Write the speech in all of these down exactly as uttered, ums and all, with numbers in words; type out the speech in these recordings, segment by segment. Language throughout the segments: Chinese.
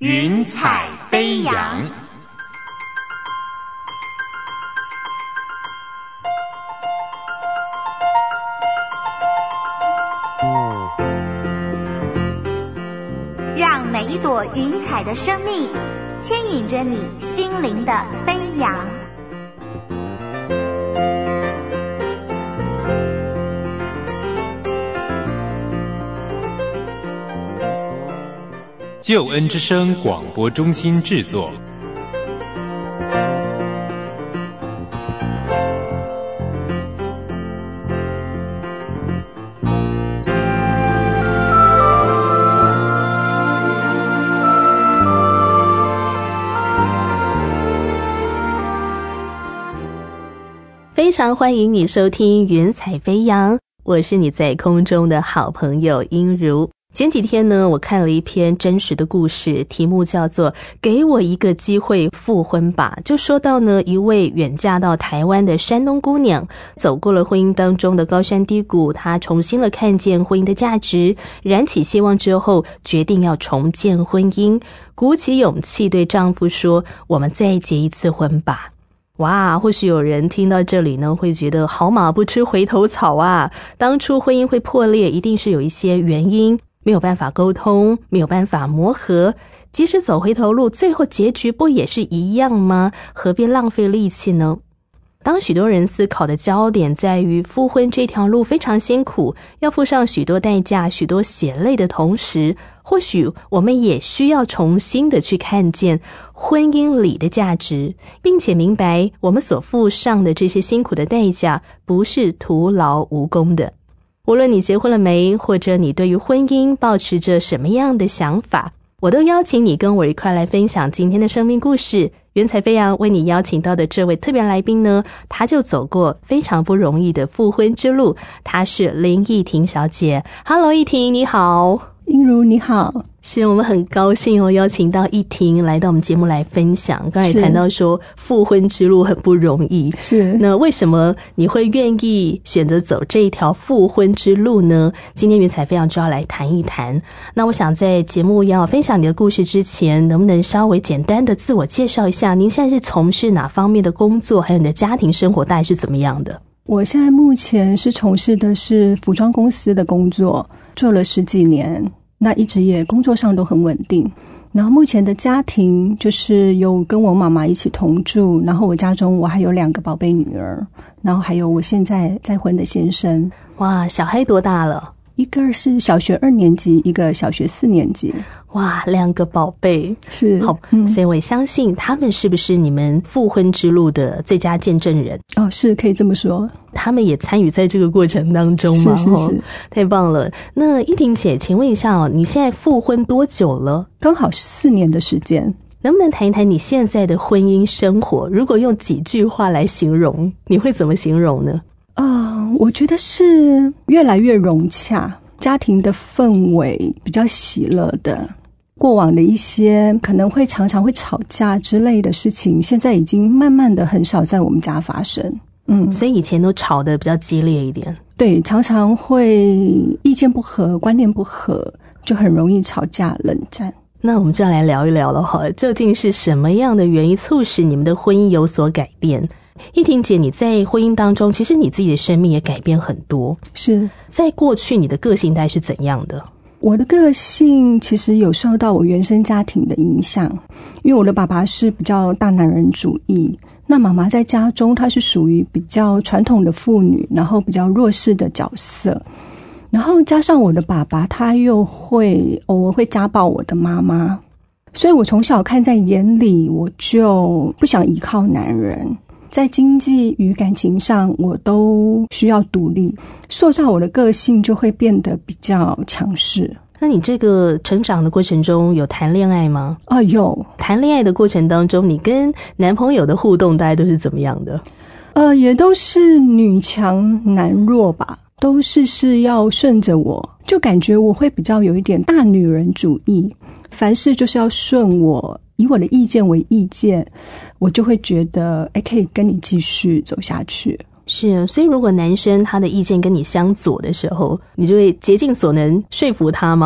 云彩飞扬。 让每一朵云彩的生命牵引着你心灵的飞扬。 救恩之声广播中心制作。 非常欢迎你收听云彩飞扬，我是你在空中的好朋友英如。前几天呢，我看了一篇真实的故事，题目叫做给我一个机会复婚吧。就说到呢，一位远嫁到台湾的山东姑娘，走过了婚姻当中的高山低谷，她重新了看见婚姻的价值，燃起希望之后，决定要重建婚姻，鼓起勇气对丈夫说，我们再结一次婚吧。哇，或许有人听到这里呢，会觉得好马不吃回头草啊，当初婚姻会破裂，一定是有一些原因，没有办法沟通，没有办法磨合，即使走回头路，最后结局不也是一样吗？何必浪费力气呢？当许多人思考的焦点在于复婚这条路非常辛苦，要付上许多代价，许多血泪的同时，或许我们也需要重新的去看见婚姻里的价值，并且明白我们所付上的这些辛苦的代价不是徒劳无功的。无论你结婚了没，或者你对于婚姻抱持着什么样的想法，我都邀请你跟我一块来分享今天的生命故事。云彩飞扬为你邀请到的这位特别来宾呢，他就走过非常不容易的复婚之路，她是林奕婷小姐。 Hello 奕婷，你好。 英如你好。 是，我们很高兴哦，邀请到奕婷来到我们节目来分享。刚才也谈到说复婚之路很不容易， 是， 那为什么你会愿意选择走这一条复婚之路呢？今天云彩飞扬就要来谈一谈。那我想在节目要分享你的故事之前，能不能稍微简单的自我介绍一下，您现在是从事哪方面的工作，还有你的家庭生活大概是怎么样的？ 我现在目前是从事的是服装公司的工作，做了十几年，那一直也工作上都很稳定。然后目前的家庭就是有跟我妈妈一起同住，然后我家中我还有两个宝贝女儿，然后还有我现在再婚的先生。 哇，小孩多大了？ 一个是小学二年级，一个小学四年级。 哇，两个宝贝， 是好、嗯，所以我相信他们是不是你们复婚之路的最佳见证人？ 哦，是可以这么说。 他们也参与在这个过程当中吗？ 是是是， 太棒了。那奕婷姐，请问一下哦，你现在复婚多久了？ 刚好四年的时间。 能不能谈一谈你现在的婚姻生活？如果用几句话来形容，你会怎么形容呢？ 啊、呃，我觉得是越来越融洽，家庭的氛围比较喜乐的。过往的一些可能会常常会吵架之类的事情，现在已经慢慢的很少在我们家发生。嗯， 所以以前都吵得比较激烈一点。 对，常常会意见不合，观念不合，就很容易吵架冷战。 那我们就要来聊一聊了哈，究竟是什么样的原因促使你们的婚姻有所改变？奕婷姐，你在婚姻当中，其实你自己的生命也改变很多。 是， 在过去你的个性大概是怎样的？ 我的个性其实有受到我原生家庭的影响，因为我的爸爸是比较大男人主义，那妈妈在家中她是属于比较传统的妇女，然后比较弱势的角色，然后加上我的爸爸他又会偶尔会家暴我的妈妈，所以我从小看在眼里，我就不想依靠男人，在经济与感情上我都需要独立，塑造我的个性就会变得比较强势。 那你这个成长的过程中有谈恋爱吗？ 哦，有。 谈恋爱的过程当中，你跟男朋友的互动大概都是怎么样的？ 呃，也都是女强男弱吧，都是是要顺着我，就感觉我会比较有一点大女人主义，凡事就是要顺我，以我的意见为意见，我就会觉得诶可以跟你继续走下去。 是，所以如果男生他的意见跟你相左的时候，你就会竭尽所能说服他吗？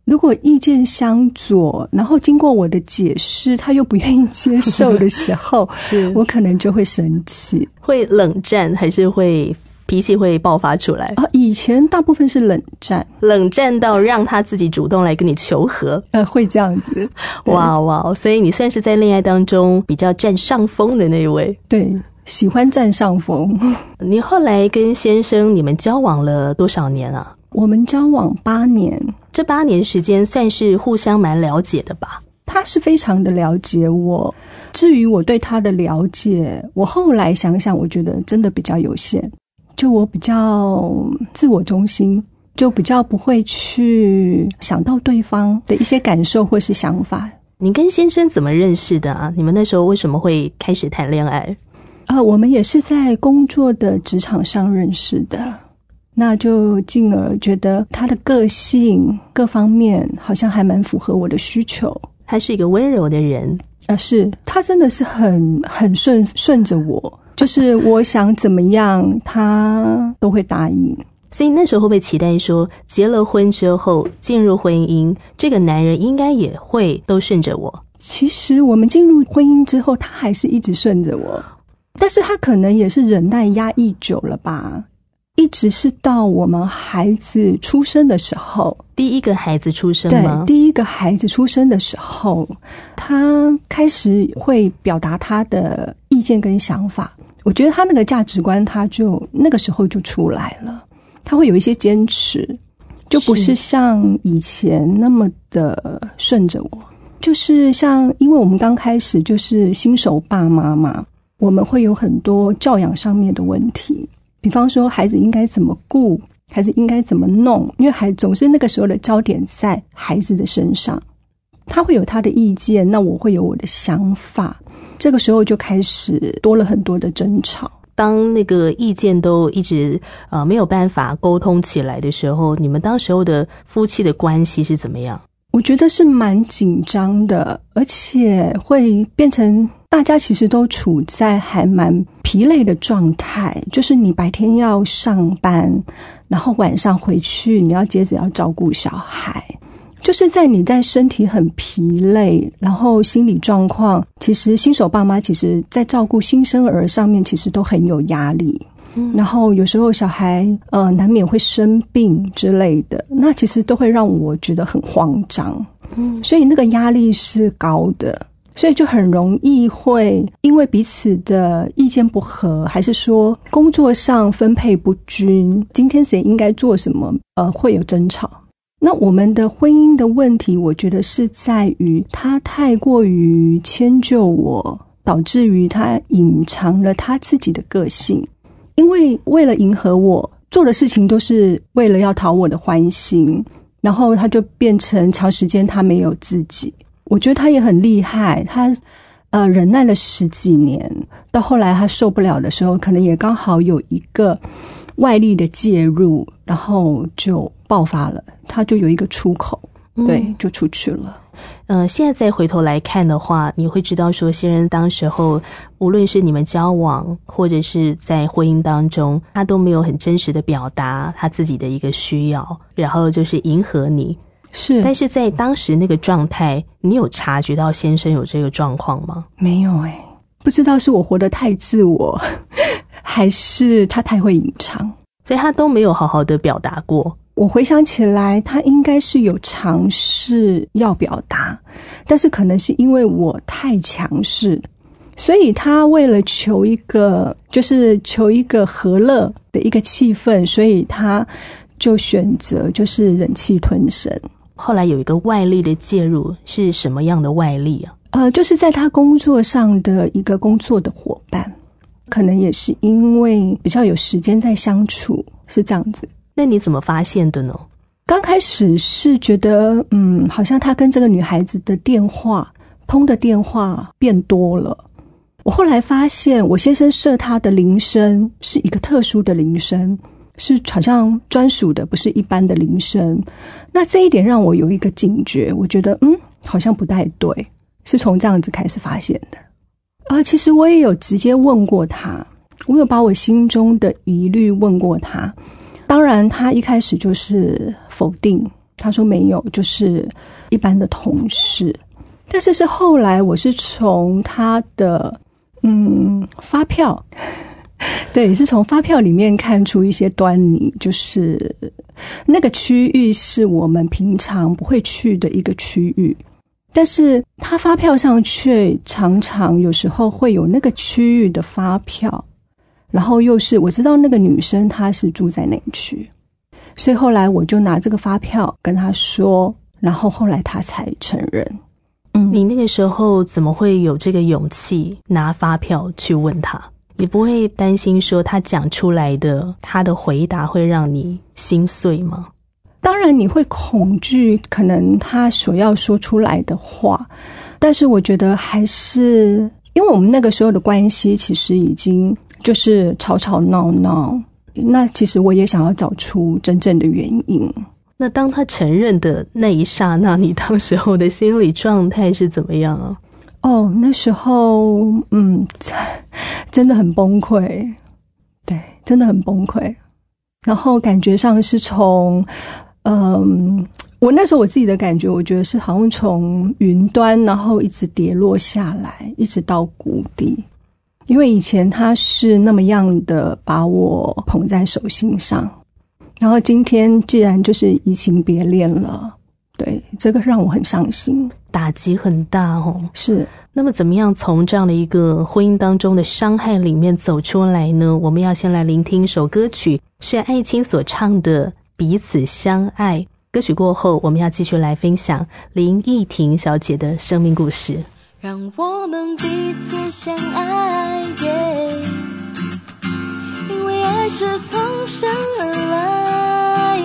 如果意见相左，然后经过我的解释他又不愿意接受的时候我可能就会生气。 会冷战还是会脾气会爆发出来？ 啊，以前大部分是冷战， 冷战到让他自己主动来跟你求和。 呃，会这样子。 哇哇，所以你算是在恋爱当中比较占上风的那一位。 对，喜欢占上风。 你后来跟先生你们交往了多少年啊？ 我们交往八年。 这八年时间算是互相蛮了解的吧？ 他是非常的了解我，至于我对他的了解，我后来想想我觉得真的比较有限。就我比较自我中心，就比较不会去想到对方的一些感受或是想法。 你跟先生怎么认识的啊？你们那时候为什么会开始谈恋爱？ 呃，我们也是在工作的职场上认识的，那就进而觉得他的个性各方面好像还蛮符合我的需求。 他是一个温柔的人。 呃，是，他真的是很很顺顺着我，就是我想怎么样他都会答应。 所以那时候会不会期待说结了婚之后进入婚姻，这个男人应该也会都顺着我？ 其实我们进入婚姻之后他还是一直顺着我，但是他可能也是忍耐压抑久了吧，一直是到我们孩子出生的时候。 第一个孩子出生吗？ 对，第一个孩子出生的时候他开始会表达他的意见跟想法。我觉得他那个价值观他就那个时候就出来了，他会有一些坚持，就不是像以前那么的顺着我。就是像因为我们刚开始就是新手爸妈嘛，我们会有很多教养上面的问题，比方说孩子应该怎么顾，孩子应该怎么弄，因为孩子总是那个时候的焦点在孩子的身上，他会有他的意见，那我会有我的想法，这个时候就开始多了很多的争吵。 当那个意见都一直呃没有办法沟通起来的时候，你们当时候的夫妻的关系是怎么样？ 我觉得是蛮紧张的，而且会变成大家其实都处在还蛮疲累的状态，就是你白天要上班，然后晚上回去你要接着要照顾小孩，就是在你在身体很疲累，然后心理状况，其实新手爸妈其实在照顾新生儿上面其实都很有压力。然后有时候小孩呃难免会生病之类的，那其实都会让我觉得很慌张。嗯，所以那个压力是高的，所以就很容易会因为彼此的意见不合，还是说工作上分配不均，今天谁应该做什么，呃会有争吵。那我们的婚姻的问题，我觉得是在于他太过于迁就我，导致于他隐藏了他自己的个性。因为为了迎合我，做的事情都是为了要讨我的欢心，然后他就变成长时间他没有自己。我觉得他也很厉害，他呃忍耐了十几年，到后来他受不了的时候，可能也刚好有一个外力的介入，然后就爆发了，他就有一个出口，对，就出去了。 嗯、呃，现在再回头来看的话，你会知道说先生当时候无论是你们交往或者是在婚姻当中，他都没有很真实的表达他自己的一个需要，然后就是迎合你。 是， 但是在当时那个状态，你有察觉到先生有这个状况吗？ 没有欸，不知道是我活得太自我还是他太会隐藏， 所以他都没有好好的表达过。 我回想起来他应该是有尝试要表达，但是可能是因为我太强势，所以他为了求一个就是求一个和乐的一个气氛，所以他就选择就是忍气吞声。 后来有一个外力的介入，是什么样的外力啊？ 呃，就是在他工作上的一个工作的伙伴，可能也是因为比较有时间在相处，是这样子。 那你怎么发现的呢？ 刚开始是觉得嗯，好像他跟这个女孩子的电话通的电话变多了。我后来发现我先生设他的铃声是一个特殊的铃声，是好像专属的，不是一般的铃声。那这一点让我有一个警觉，我觉得嗯，好像不太对，是从这样子开始发现的。呃，其实我也有直接问过他，我有把我心中的疑虑问过他，当然他一开始就是否定， 他说没有，就是一般的同事。但是是后来我是从他的嗯发票，对，是从发票里面看出一些端倪，就是那个区域是我们平常不会去的一个区域，但是他发票上却常常有时候会有那个区域的发票，然后又是我知道那个女生她是住在哪区，所以后来我就拿这个发票跟她说，然后后来她才承认。 嗯，你那个时候怎么会有这个勇气拿发票去问他？你不会担心说他讲出来的他的回答会让你心碎吗？ 当然你会恐惧可能他所要说出来的话，但是我觉得还是因为我们那个时候的关系其实已经就是吵吵闹闹，那其实我也想要找出真正的原因。 那当他承认的那一刹那，你当时候的心理状态是怎么样啊？ 哦，那时候嗯真的很崩溃，对，真的很崩溃。然后感觉上是从嗯，我那时候我自己的感觉，我觉得是好像从云端然后一直跌落下来，一直到谷底。因为以前他是那么样的把我捧在手心上，然后今天既然就是移情别恋了，对，这个让我很伤心， 打击很大哦。 是。 那么怎么样从这样的一个婚姻当中的伤害里面走出来呢？我们要先来聆听一首歌曲，是艾青所唱的《彼此相爱》。歌曲过后，我们要继续来分享林忆婷小姐的生命故事。 让我们彼此相爱，因为爱是从生而来，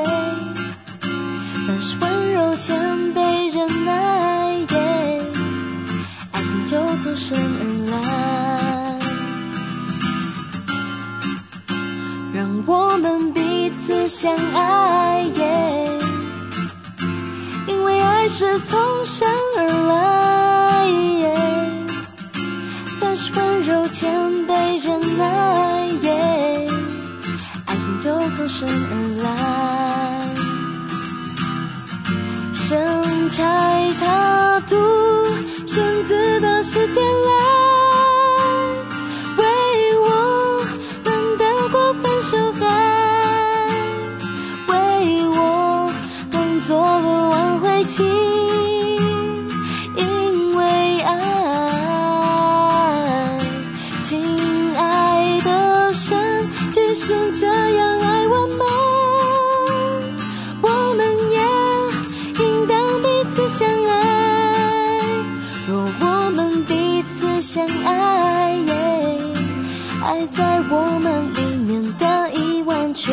但是温柔谦卑忍耐，爱情就从生而来。让我们彼此相爱，因为爱是从生而来，但是温柔谦卑忍耐，爱情就从生而来。生柴他土生子的世界来，为我们得过分手害，为我们做了挽回期，因为爱。亲爱的神即使这样爱我们，我们也应当彼此相爱。若我们彼此相爱，爱在我们里面得以完全。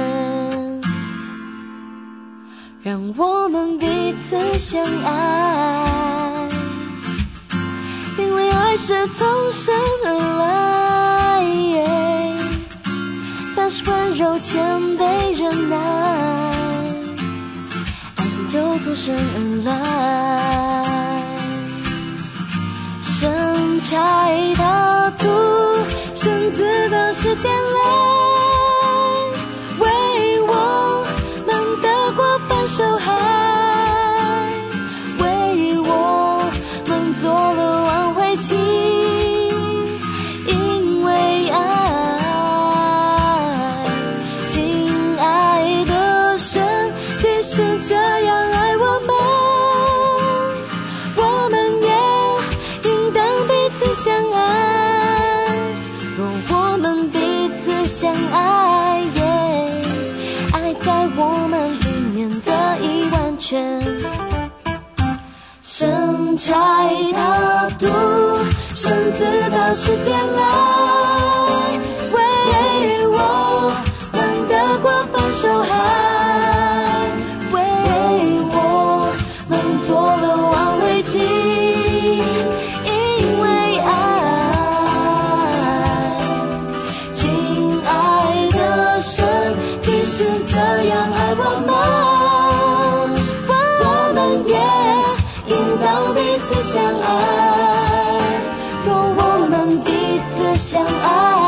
让我们彼此相爱，因为爱是从生而来，但是温柔谦卑忍耐，爱情就从生而来。生柴他土生子的世界来，为我们得过分手害，为我们做了挽回期，因为爱。亲爱的神即使这样爱我们，我们也应当彼此相爱。若我们彼此相爱，爱在我们里面得以完全。生柴他土生子的世界来，为我们得过分手害，为我们做了挽回期，因为爱。亲爱的神即使这样爱我们，我们也应当彼此相爱。若我们彼此相爱，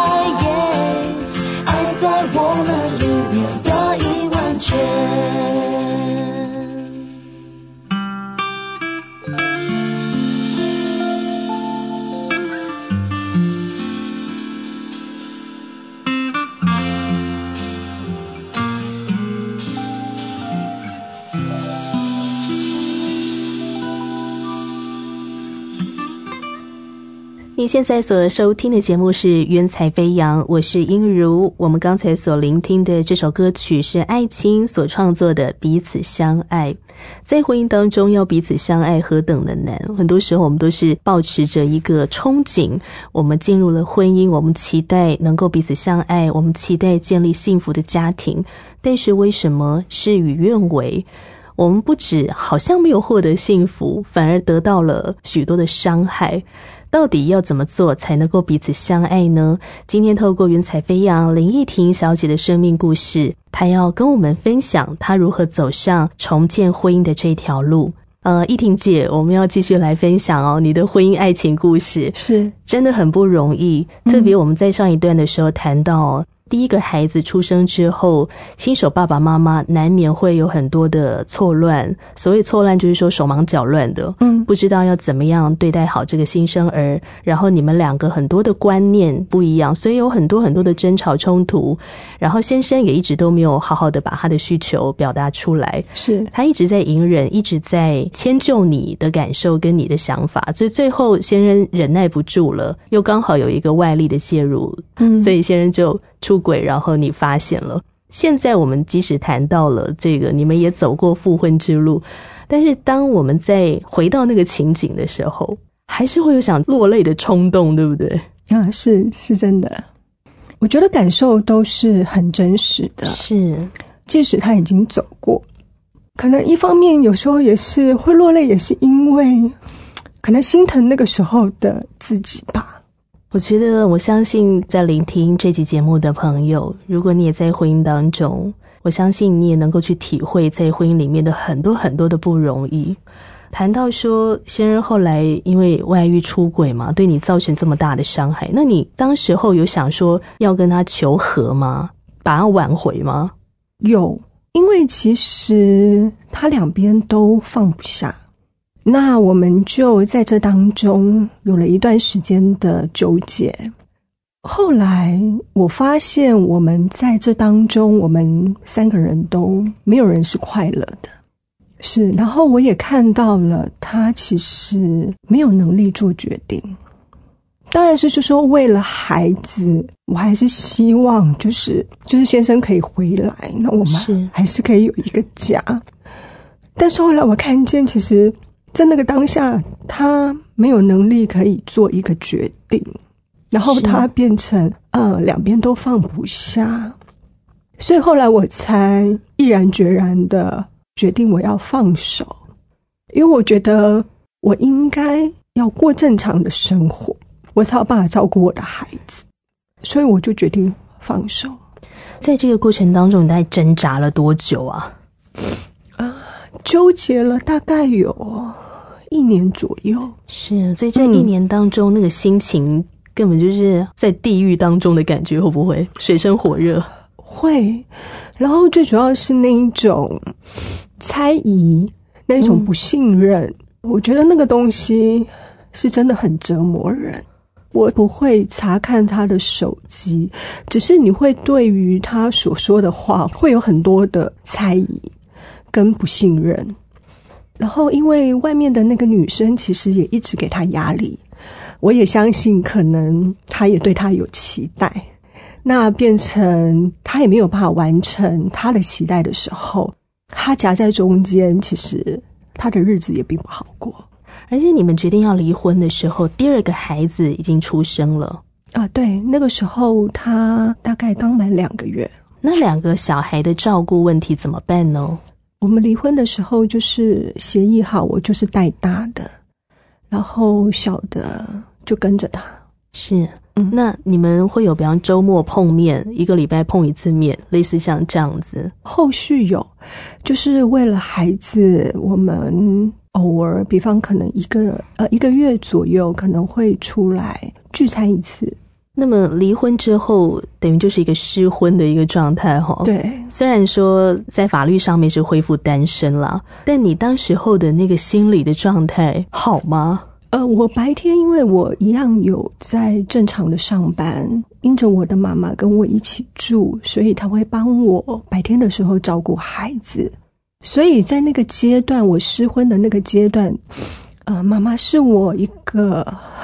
你现在所收听的节目是《云彩飞扬》，我是英如。我们刚才所聆听的这首歌曲是艾青所创作的《彼此相爱》。在婚姻当中要彼此相爱何等的难，很多时候我们都是抱持着一个憧憬，我们进入了婚姻，我们期待能够彼此相爱，我们期待建立幸福的家庭，但是为什么事与愿违？我们不止好像没有获得幸福，反而得到了许多的伤害。到底要怎么做才能够彼此相爱呢？今天透过云彩飞扬林忆婷小姐的生命故事，她要跟我们分享她如何走上重建婚姻的这条路。呃，忆婷姐，我们要继续来分享哦，你的婚姻爱情故事是真的很不容易。 嗯、 特别我们在上一段的时候谈到、哦第一个孩子出生之后，新手爸爸妈妈难免会有很多的错乱。所谓错乱就是说手忙脚乱的，嗯，不知道要怎么样对待好这个新生儿，然后你们两个很多的观念不一样，所以有很多很多的争吵冲突，然后先生也一直都没有好好的把他的需求表达出来， 是他一直在隐忍，一直在迁就你的感受跟你的想法，所以最后先生忍耐不住了，又刚好有一个外力的介入，嗯，所以先生就出轨，然后你发现了。现在我们即使谈到了这个，你们也走过复婚之路，但是当我们再回到那个情景的时候，还是会有想落泪的冲动，对不对？ 啊，是是真的。我觉得感受都是很真实的， 是， 即使他已经走过，可能一方面有时候也是会落泪，也是因为可能心疼那个时候的自己吧。 我觉得我相信在聆听这集节目的朋友，如果你也在婚姻当中，我相信你也能够去体会在婚姻里面的很多很多的不容易。谈到说先生后来因为外遇出轨嘛，对你造成这么大的伤害，那你当时候有想说要跟他求和吗？把他挽回吗？ 有，因为其实他两边都放不下，那我们就在这当中有了一段时间的纠结。后来我发现我们在这当中，我们三个人都没有人是快乐的，是，然后我也看到了他其实没有能力做决定。当然是就说为了孩子，我还是希望就是就是先生可以回来，那我们还是可以有一个家。但是后来我看见其实在那个当下他没有能力可以做一个决定，然后他变成呃两边都放不下，所以后来我才毅然决然的决定我要放手，因为我觉得我应该要过正常的生活，我才有办法照顾我的孩子，所以我就决定放手。 在这个过程当中你大概挣扎了多久啊？ 啊，纠结了大概有一年左右。 是，所以这一年当中、嗯、那个心情根本就是在地狱当中的感觉，会不会水深火热？会，然后最主要是那一种猜疑，那一种不信任、嗯、我觉得那个东西是真的很折磨人。我不会查看他的手机，只是你会对于他所说的话会有很多的猜疑跟不信任，然后因为外面的那个女生其实也一直给他压力，我也相信可能他也对他有期待，那变成他也没有办法完成他的期待的时候，他夹在中间，其实他的日子也并不好过。 而且你们决定要离婚的时候，第二个孩子已经出生了啊，对，那个时候他大概刚满两个月。 那两个小孩的照顾问题怎么办呢？ 我们离婚的时候就是协议好，我就是带大的，然后小的就跟着他。 是，嗯，那你们会有比方周末碰面，一个礼拜碰一次面，类似像这样子？ 后续有，就是为了孩子，我们偶尔比方可能一个呃一个月左右可能会出来聚餐一次。 那么离婚之后等于就是一个失婚的一个状态齁。 对， 虽然说在法律上面是恢复单身啦，但你当时候的那个心理的状态好吗？ 呃，我白天因为我一样有在正常的上班，因着我的妈妈跟我一起住，所以她会帮我白天的时候照顾孩子。所以在那个阶段，我失婚的那个阶段，呃，妈妈是我一个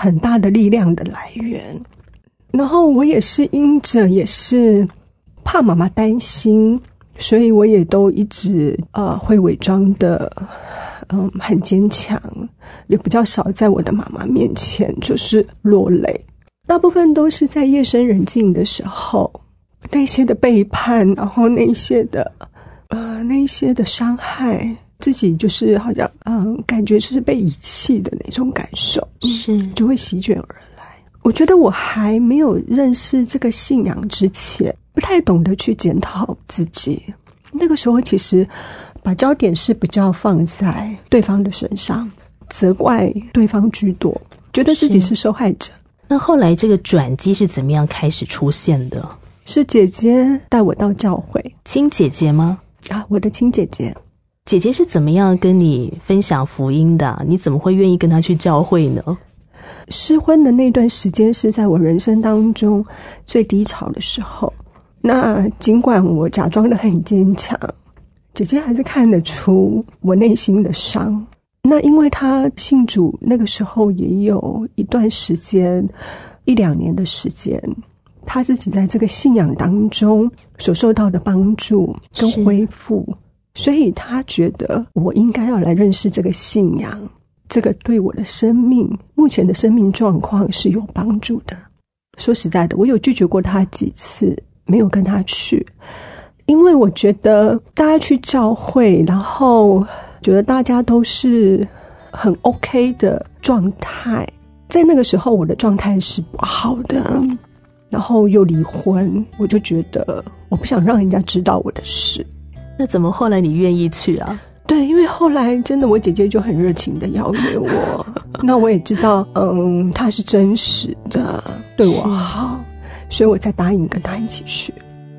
很大的力量的来源。然后我也是因着也是怕妈妈担心，所以我也都一直呃会伪装的嗯很坚强，也比较少在我的妈妈面前就是落泪，大部分都是在夜深人静的时候，那些的背叛，然后那些的呃那些的伤害，自己就是好像嗯感觉就是被遗弃的那种感受， 是就会席卷而来。我觉得我还没有认识这个信仰之前，不太懂得去检讨自己。那个时候其实把焦点是比较放在对方的身上，责怪对方居多，觉得自己是受害者。 那后来这个转机是怎么样开始出现的？ 是姐姐带我到教会。 亲姐姐吗？ 啊，我的亲姐姐。 姐姐是怎么样跟你分享福音的啊？你怎么会愿意跟她去教会呢？ 失婚的那段时间是在我人生当中最低潮的时候，那尽管我假装得很坚强，姐姐还是看得出我内心的伤。那因为她信主那个时候也有一段时间，一两年的时间，她自己在这个信仰当中所受到的帮助跟恢复，所以她觉得我应该要来认识这个信仰，这个对我的生命目前的生命状况是有帮助的。说实在的，我有拒绝过她几次，没有跟她去，因为我觉得大家去教会，然后觉得大家都是很 OK 的状态，在那个时候我的状态是不好的，然后又离婚，我就觉得我不想让人家知道我的事。 那怎么后来你愿意去啊？ 对，因为后来真的我姐姐就很热情的邀约我那我也知道嗯，她是真实的对我好，所以我才答应跟她一起去。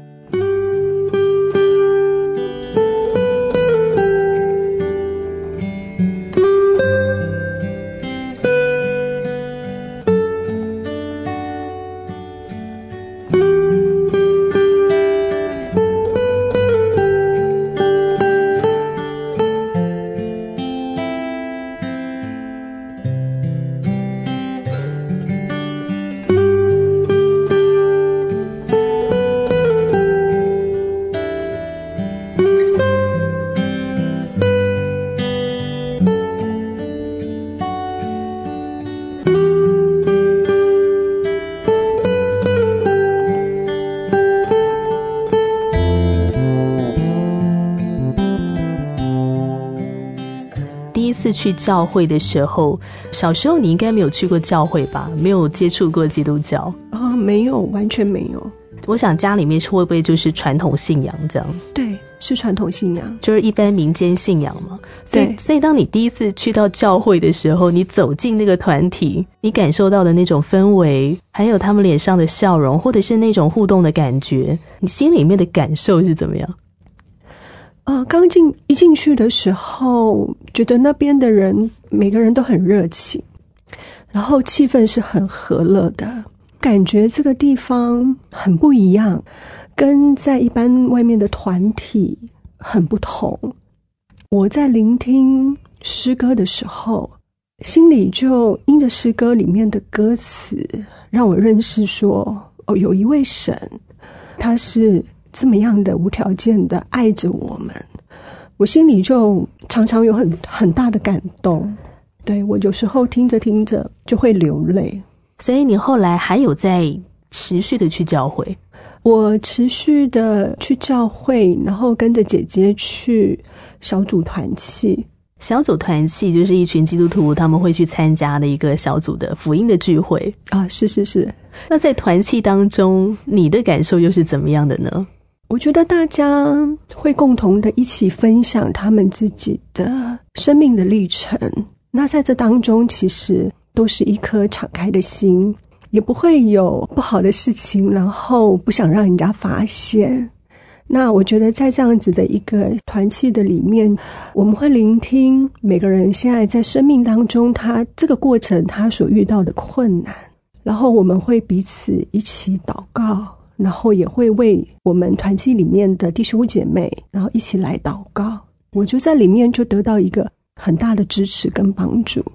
次去教会的时候，小时候你应该没有去过教会吧？没有接触过基督教啊、哦？没有，完全没有。 我想家里面会不会就是传统信仰这样？ 对，是传统信仰， 就是一般民间信仰嘛。所以，所以当你第一次去到教会的时候，你走进那个团体，你感受到的那种氛围，还有他们脸上的笑容，或者是那种互动的感觉，你心里面的感受是怎么样？ 呃，刚进一进去的时候，觉得那边的人每个人都很热情，然后气氛是很和乐的，感觉这个地方很不一样，跟在一般外面的团体很不同。我在聆听诗歌的时候，心里就因着诗歌里面的歌词，让我认识说，哦，有一位神，他是这么样的无条件的爱着我们，我心里就常常有很很大的感动。对，我有时候听着听着就会流泪。 所以你后来还有在持续的去教会？ 我持续的去教会，然后跟着姐姐去小组团契。 小组团契就是一群基督徒他们会去参加的一个小组的福音的聚会啊，是是是。 那在团契当中，你的感受又是怎么样的呢？ 我觉得大家会共同的一起分享他们自己的生命的历程，那在这当中其实都是一颗敞开的心，也不会有不好的事情，然后不想让人家发现。那我觉得在这样子的一个团契的里面，我们会聆听每个人现在在生命当中他这个过程他所遇到的困难，然后我们会彼此一起祷告，然后也会为我们团契里面的弟兄姐妹然后一起来祷告。我就在里面就得到一个很大的支持跟帮助。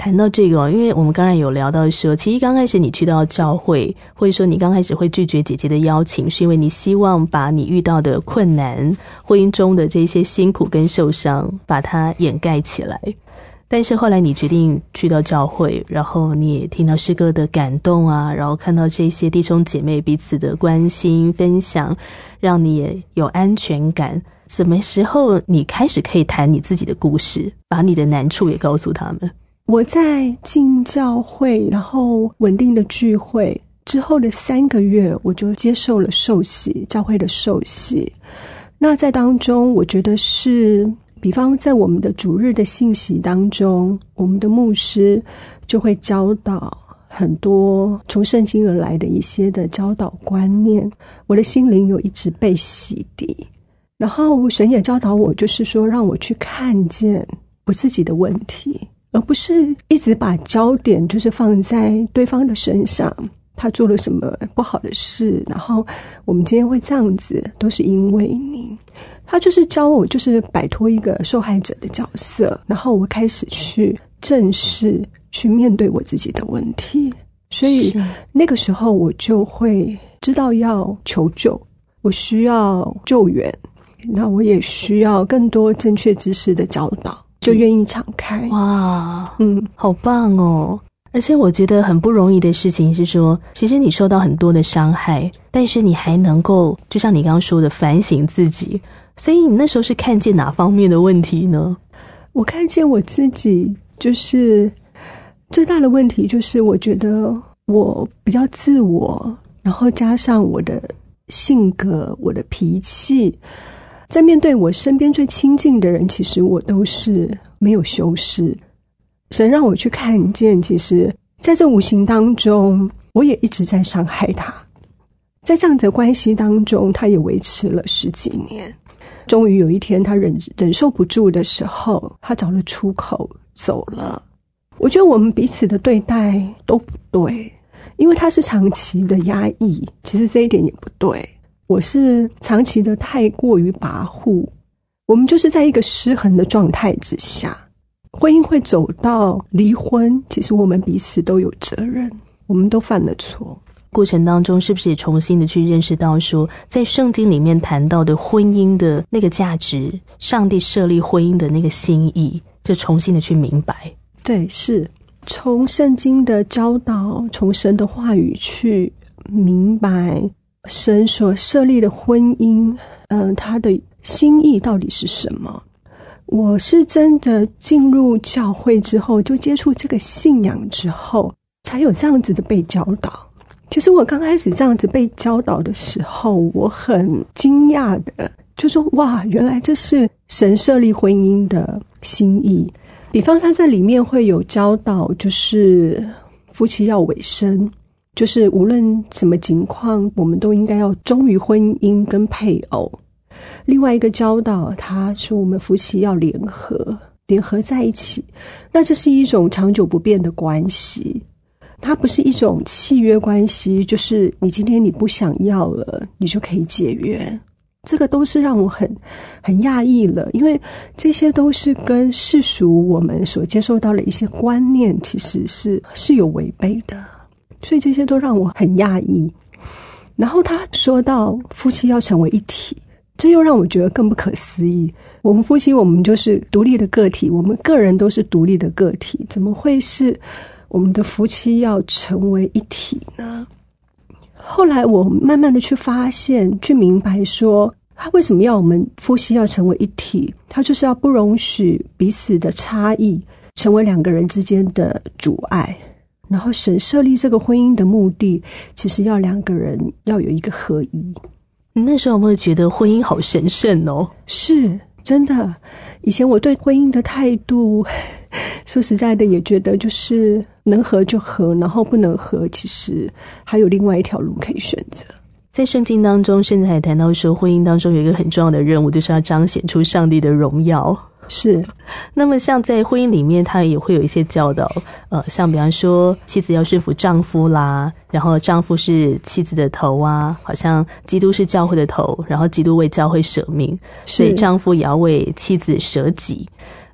谈到这个，因为我们刚才有聊到说，其实刚开始你去到教会，或者说你刚开始会拒绝姐姐的邀请，是因为你希望把你遇到的困难、婚姻中的这些辛苦跟受伤把它掩盖起来。但是后来你决定去到教会，然后你也听到诗歌的感动啊，然后看到这些弟兄姐妹彼此的关心分享，让你也有安全感。什么时候你开始可以谈你自己的故事，把你的难处也告诉他们？ 我在进教会，然后稳定的聚会之后的三个月，我就接受了受洗，教会的受洗。那在当中，我觉得是，比方在我们的主日的信息当中，我们的牧师就会教导很多从圣经而来的一些的教导观念，我的心灵有一直被洗涤。然后神也教导我，就是说让我去看见我自己的问题，而不是一直把焦点就是放在对方的身上，他做了什么不好的事，然后我们今天会这样子都是因为你。他就是教我就是摆脱一个受害者的角色，然后我开始去正视去面对我自己的问题。所以那个时候我就会知道要求救，我需要救援，那我也需要更多正确知识的教导，就愿意敞开。 哇，嗯，好棒哦。而且我觉得很不容易的事情是说，其实你受到很多的伤害，但是你还能够就像你刚刚说的反省自己。所以你那时候是看见哪方面的问题呢？ 我看见我自己就是最大的问题就是我觉得我比较自我，然后加上我的性格，我的脾气，在面对我身边最亲近的人，其实我都是没有修饰。神让我去看见，其实在这无形当中我也一直在伤害他。在这样的关系当中，他也维持了十几年。终于有一天他忍忍受不住的时候，他找了出口走了。我觉得我们彼此的对待都不对，因为他是长期的压抑，其实这一点也不对。我是长期的太过于跋扈，我们就是在一个失衡的状态之下，婚姻会走到离婚，其实我们彼此都有责任，我们都犯了错。 过程当中是不是也重新的去认识到说，在圣经里面谈到的婚姻的那个价值，上帝设立婚姻的那个心意，就重新的去明白。 对，是从圣经的教导，从神的话语去明白神所设立的婚姻，嗯、呃，他的心意到底是什么。我是真的进入教会之后，就接触这个信仰之后，才有这样子的被教导。其实我刚开始这样子被教导的时候，我很惊讶的就说，哇，原来这是神设立婚姻的心意。比方他在里面会有教导，就是夫妻要委身，就是无论什么情况，我们都应该要忠于婚姻跟配偶。另外一个教导，他说我们夫妻要联合联合在一起，那这是一种长久不变的关系，它不是一种契约关系，就是你今天你不想要了，你就可以解约。这个都是让我很很讶异了，因为这些都是跟世俗我们所接受到的一些观念其实是是有违背的，所以这些都让我很讶异。然后他说到夫妻要成为一体，这又让我觉得更不可思议。我们夫妻我们就是独立的个体，我们个人都是独立的个体，怎么会是我们的夫妻要成为一体呢？后来我慢慢的去发现，去明白说他为什么要我们夫妻要成为一体，他就是要不容许彼此的差异成为两个人之间的阻碍。然后神设立这个婚姻的目的，其实要两个人要有一个合一。 你那时候有没有觉得婚姻好神圣哦？ 是真的，以前我对婚姻的态度，说实在的也觉得就是能合就合，然后不能合其实还有另外一条路可以选择。 在圣经当中甚至还谈到说，婚姻当中有一个很重要的任务，就是要彰显出上帝的荣耀。 是， 那么像在婚姻里面，他也会有一些教导，呃，像比方说妻子要顺服丈夫啦，然后丈夫是妻子的头啊，好像基督是教会的头，然后基督为教会舍命，所以丈夫也要为妻子舍己。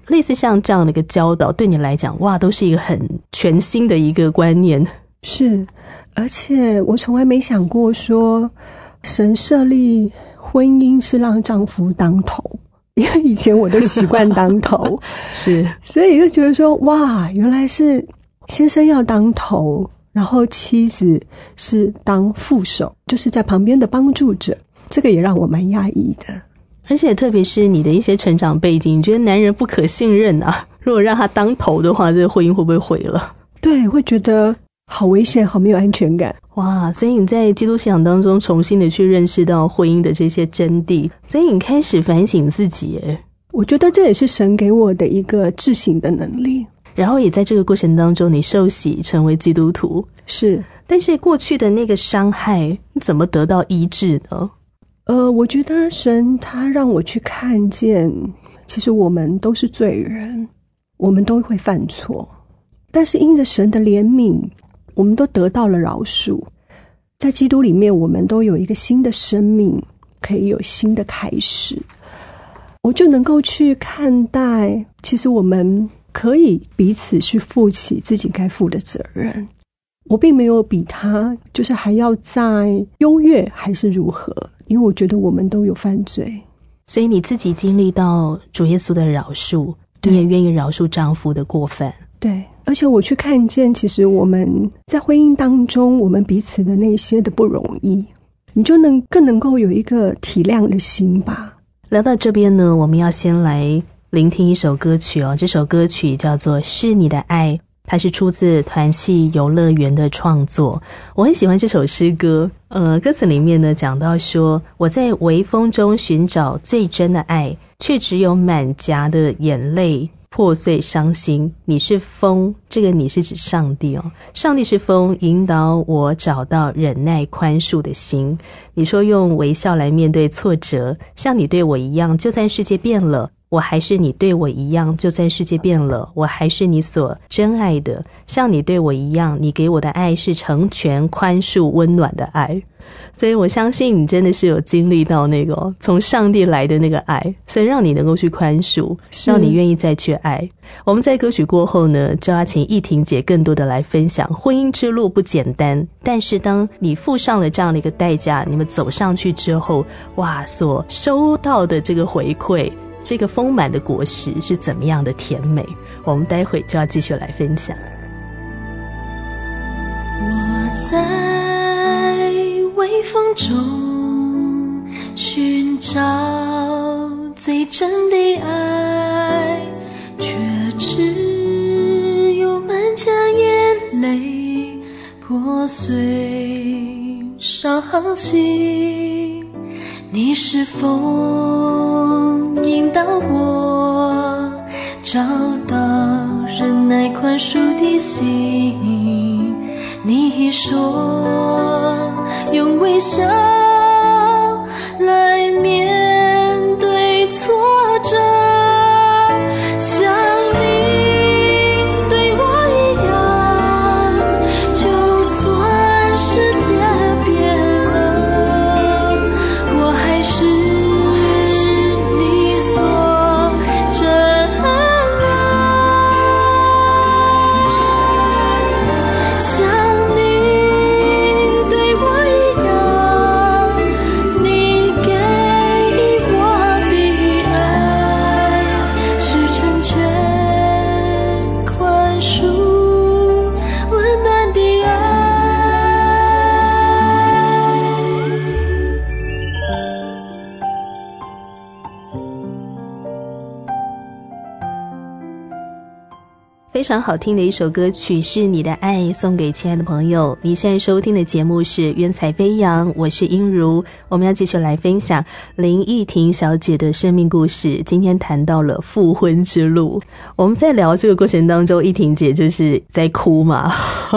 类似像这样的一个教导，对你来讲，哇，都是一个很全新的一个观念。 是，而且我从来没想过说，神设立婚姻是让丈夫当头，因为以前我都习惯当头， 是， 所以就觉得说，哇，原来是先生要当头，然后妻子是当副手，就是在旁边的帮助者，这个也让我蛮讶异的。 而且特别是你的一些成长背景，你觉得男人不可信任啊，如果让他当头的话，这个婚姻会不会毁了？ 对，会觉得好危险，好没有安全感。 哇，所以你在基督信仰当中重新的去认识到婚姻的这些真谛，所以你开始反省自己耶。 我觉得这也是神给我的一个自省的能力， 然后也在这个过程当中你受洗成为基督徒。 是， 但是过去的那个伤害你怎么得到医治呢？ 呃，我觉得神他让我去看见，其实我们都是罪人，我们都会犯错，但是因着神的怜悯，我们都得到了饶恕。在基督里面，我们都有一个新的生命，可以有新的开始。我就能够去看待，其实我们可以彼此去负起自己该负的责任。我并没有比他就是还要再优越还是如何，因为我觉得我们都有犯罪。 所以你自己经历到主耶稣的饶恕，你也愿意饶恕丈夫的过犯。 对，而且我去看见其实我们在婚姻当中我们彼此的那些的不容易，你就能更能够有一个体谅的心吧。 聊到这边呢，我们要先来聆听一首歌曲哦，这首歌曲叫做《是你的爱》，它是出自团契游乐园的创作。我很喜欢这首诗歌，呃，歌词里面呢讲到说，我在微风中寻找最真的爱，却只有满颊的眼泪，破碎伤心。你是风，这个你是指上帝哦，上帝是风，引导我找到忍耐宽恕的心。你说用微笑来面对挫折，像你对我一样，就算世界变了，我还是你对我一样，就算世界变了，我还是你所真爱的。像你对我一样，你给我的爱是成全、宽恕、温暖的爱。所以我相信你真的是有经历到那个从上帝来的那个爱，所以让你能够去宽恕，让你愿意再去爱。我们在歌曲过后呢，就要请艺婷姐更多的来分享，婚姻之路不简单，但是当你付上了这样的一个代价，你们走上去之后，哇，所收到的这个回馈，这个丰满的果实是怎么样的甜美，我们待会就要继续来分享。 我在微风中寻找最真的爱，却只有满腔眼泪，破碎伤心。你是风，引导我找到忍耐宽恕的心。你说用微笑来面对挫折，像你对我一样，就算世界变了，我还是你所真爱。像非常好听的一首歌曲，是你的爱，送给亲爱的朋友。你现在收听的节目是云彩飞扬，我是英如。我们要继续来分享林艺婷小姐的生命故事。今天谈到了复婚之路，我们在聊这个过程当中，艺婷姐就是在哭嘛。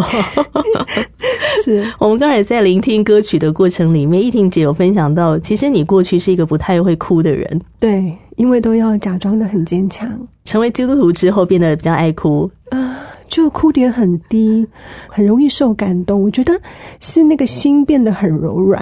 是我们刚才在聆听歌曲的过程里面，艺婷姐有分享到，其实你过去是一个不太会哭的人。 对，因为都要假装得很坚强。 成为基督徒之后变得比较爱哭， 呃，就哭点很低，很容易受感动。我觉得是那个心变得很柔软。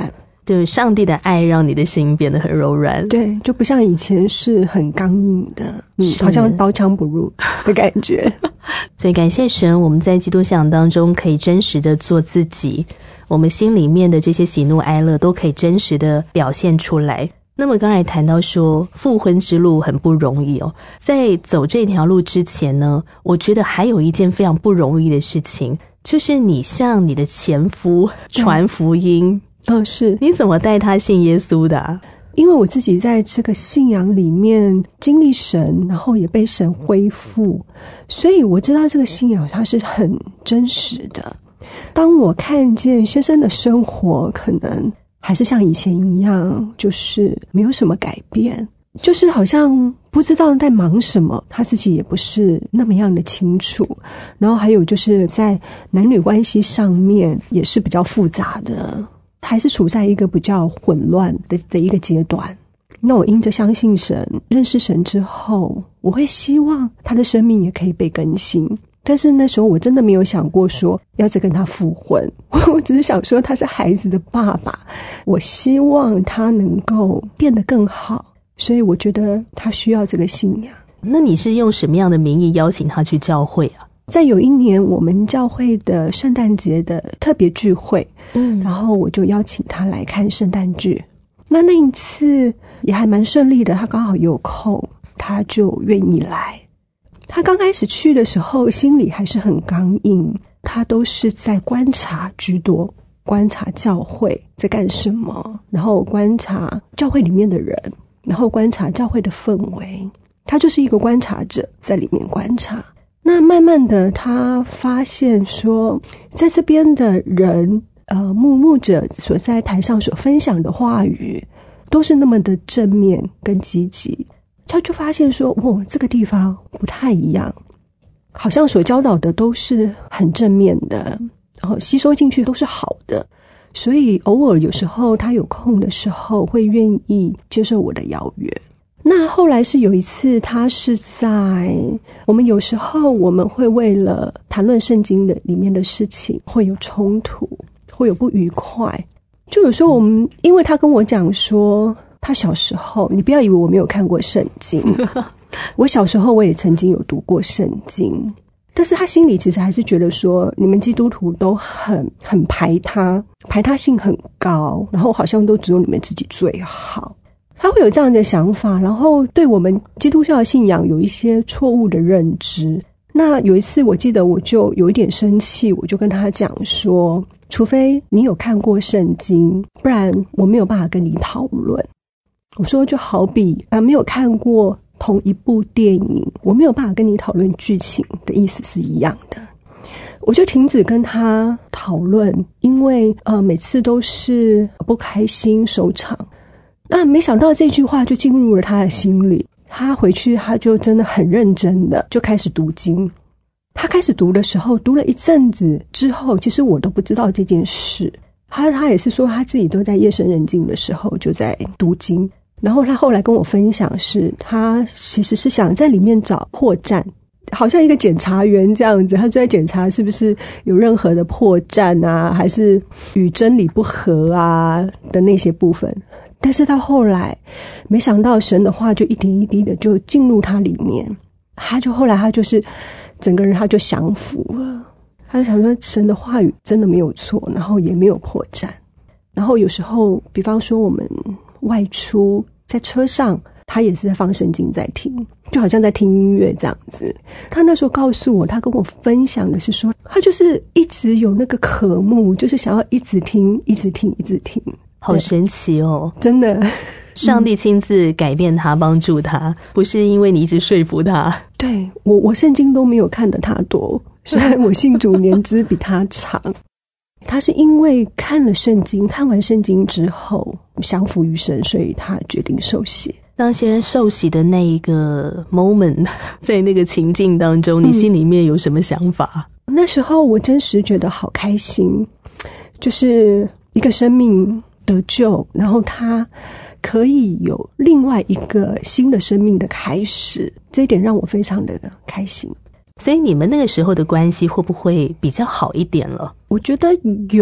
就是上帝的爱让你的心变得很柔软， 对，就不像以前是很刚硬的，嗯，好像刀枪不入的感觉。 所以感谢神，我们在基督信仰当中可以真实的做自己，我们心里面的这些喜怒哀乐都可以真实的表现出来。那么刚才谈到说复婚之路很不容易哦，在走这条路之前呢，我觉得还有一件非常不容易的事情，就是你向你的前夫传福音。 嗯、哦，是。 你怎么带他信耶稣的啊？ 因为我自己在这个信仰里面经历神，然后也被神恢复，所以我知道这个信仰它是很真实的。当我看见先生的生活可能还是像以前一样，就是没有什么改变，就是好像不知道在忙什么，他自己也不是那么样的清楚。然后还有就是在男女关系上面也是比较复杂的，还是处在一个比较混乱的的一个阶段。那我因着相信神，认识神之后，我会希望他的生命也可以被更新。但是那时候我真的没有想过说要再跟他复婚，我只是想说他是孩子的爸爸，我希望他能够变得更好，所以我觉得他需要这个信仰。 那你是用什么样的名义邀请他去教会啊？ 在有一年我们教会的圣诞节的特别聚会，嗯，然后我就邀请他来看圣诞剧。那那一次也还蛮顺利的，他刚好有空，他就愿意来。他刚开始去的时候心里还是很刚硬，他都是在观察居多，观察教会在干什么，然后观察教会里面的人，然后观察教会的氛围，他就是一个观察者，在里面观察。那慢慢的他发现说，在这边的人呃，牧牧者所在台上所分享的话语都是那么的正面跟积极，他就发现说，哇，这个地方不太一样，好像所教导的都是很正面的，然后吸收进去都是好的，所以偶尔有时候他有空的时候会愿意接受我的邀约。那后来是有一次，他是在我们有时候我们会为了谈论圣经的里面的事情会有冲突，会有不愉快，就有时候我们因为他跟我讲说他小时候，你不要以为我没有看过圣经我小时候我也曾经有读过圣经，但是他心里其实还是觉得说你们基督徒都很很排他，排他性很高，然后好像都只有你们自己最好，他会有这样的想法，然后对我们基督教的信仰有一些错误的认知。那有一次我记得我就有一点生气，我就跟他讲说，除非你有看过圣经，不然我没有办法跟你讨论。我说就好比啊，没有看过同一部电影，我没有办法跟你讨论剧情的意思是一样的。我就停止跟他讨论，因为呃每次都是不开心收场。那没想到这句话就进入了他的心里，他回去他就真的很认真的就开始读经。他开始读的时候，读了一阵子之后，其实我都不知道这件事。他他也是说他自己都在夜深人静的时候就在读经，然后他后来跟我分享是他其实是想在里面找破绽，好像一个检察员这样子，他就在检查是不是有任何的破绽啊，还是与真理不合啊的那些部分。但是到后来没想到神的话就一点一滴的就进入他里面，他就后来他就是整个人他就降服了，他就想说神的话语真的没有错，然后也没有破绽。然后有时候比方说我们外出在车上，他也是在放圣经在听，就好像在听音乐这样子。他那时候告诉我，他跟我分享的是说，他就是一直有那个渴慕，就是想要一直听一直听一直听。 好神奇哦， 真的， 上帝亲自改变他，帮助他，不是因为你一直说服他。 对，我我圣经都没有看得他多，虽然我信主年资比他长他是因为看了圣经，看完圣经之后降服于神，所以他决定受洗。 当先人受洗的那一个 moment， 在那个情境当中，你心里面有什么想法？ 嗯，那时候我真实觉得好开心，就是一个生命得救，然后他可以有另外一个新的生命的开始，这一点让我非常的开心。 所以你们那个时候的关系会不会比较好一点了？ 我觉得有，